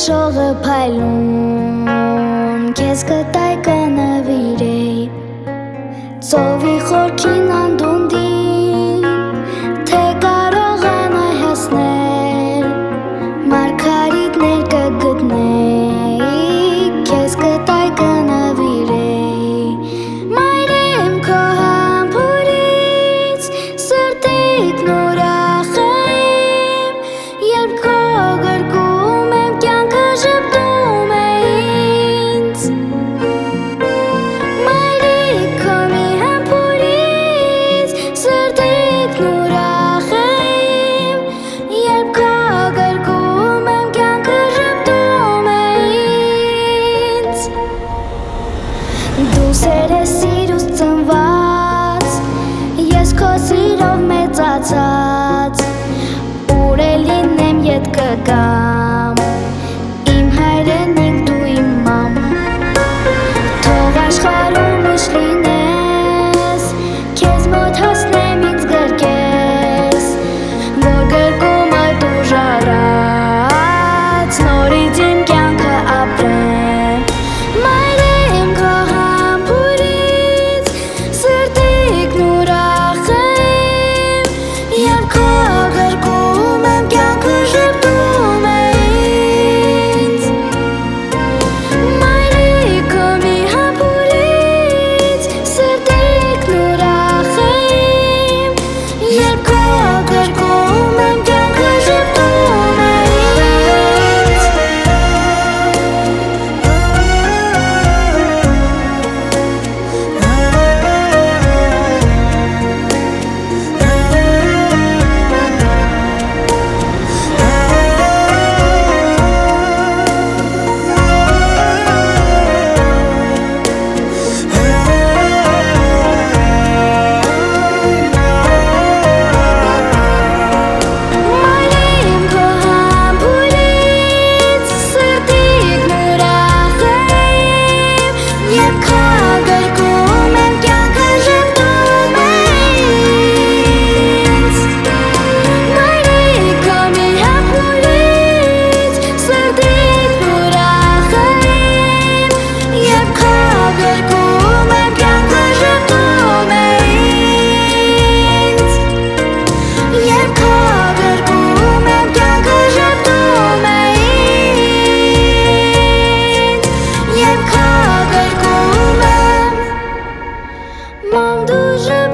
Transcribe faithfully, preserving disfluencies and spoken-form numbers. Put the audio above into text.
Հրաշողը փայլուն Քեզ կտայ կնվիրեի Ծովի խորքին անդունդին Թե կարող եմ այ հասնել Մարգարիտներ կգտնեի Քեզ կտայ կնվիրեի Մայրեմ քո համբուրից Սրտիկն ուրախ եմ Երբ քո գրկում եմ կյանքը ժպտում է ինձ Մայրիկ քո մի համբուրից Սրտիկն ուրախ եմ Երբ քո գրկում եմ կյանքը ժպտում է ինձ Դու սեր ես սիրուց ծնված Ես քո սիրով մեծացած Ուր է լինեմ ետ կգամ Իմ հայրենիք դու իմ մամ Թող աշխարհում ուշ լինես Քեզ մոտ հասնեմ ինձ գրկես Որ գրկումը դու ժառած Նորից իմ կյանքը ապրեմ Մայրեմ քո համբուրից Սրտիկն ուրախ եմ Երբ քո գրկում եմ կյանքը ժպտում է ինձ Մայրիկ քո մի համբուրից Սրտիկն ուրախ եմ Երբ քո գրկում եմ կյանքը ժպտում է ինձ Մայրեմ քո համբուրից Սրտիկն ուրախ եմ Երբ քո գրկում եմ կյանքը ժպտում է ինձ Մայրիկ քո մի համբուրից Սրտիկն ուրախ եմ Երբ քո գրկում եմ կյանքը ժպտում է ինձ Երբ քո գրկում եմ կյանքը ժպտում է ինձ Երբ քո գրկում եմ Մամ դու ժպտում